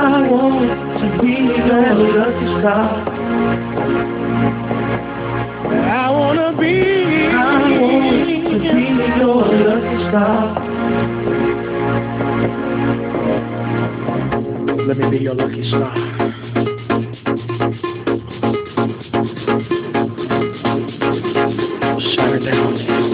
I want to be your lucky star. I wanna be. I want to be your lucky star. Let me be your lucky star. Shine it down.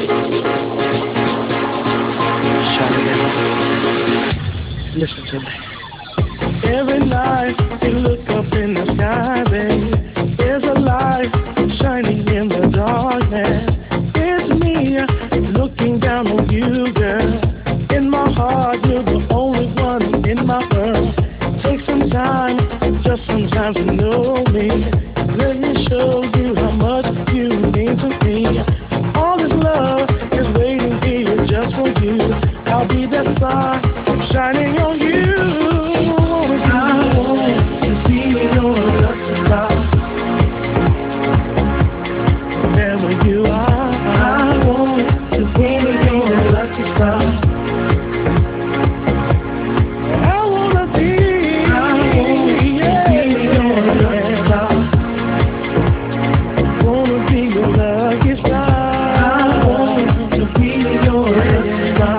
Shine it down. Listen to me. Every night you look up in the sky, babe. There's a light shining in the darkness. It's me looking down on you, girl. In my heart, you're the only one in my world. Take some time, just some time to know me. Let me show you how much you mean to me. All this love is waiting here just for you. I'll be that star shining on you. I want to be your lucky star. Wherever you are, I want to be your lucky star. I wanna be your lucky star. Wanna be your lucky star. I want to be your lucky star.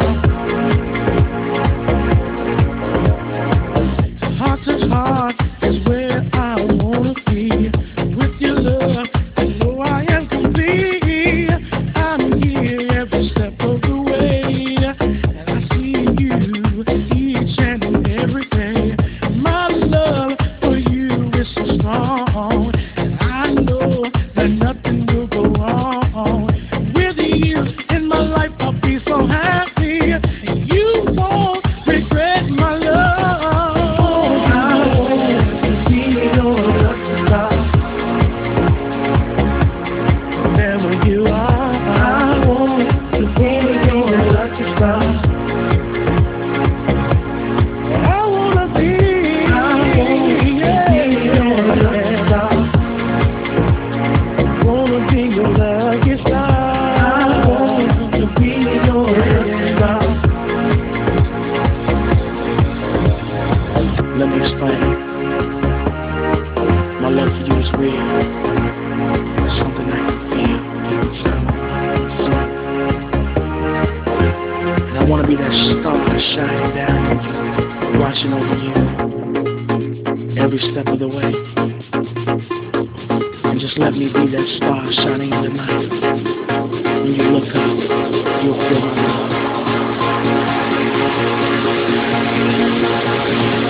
Heart to heart is where I wanna be. With your love, I know I am complete. I'm here every step of the way, and I see you each and every day. My love for you is so strong, and I know that nothing will go wrong. With you in my life, I'll be so happy. You won't regret my love. Wherever you are, I want to be your lucky star. I wanna be your lucky star. Wanna be your lucky star. I want to be your lucky star. Let me explain. My love for you is real. It's something I can feel deep inside my heart. And I want to be that star shining down on you, watching over you every step of the way. And just let me be that star shining in the night. When you look up, you'll feel my love.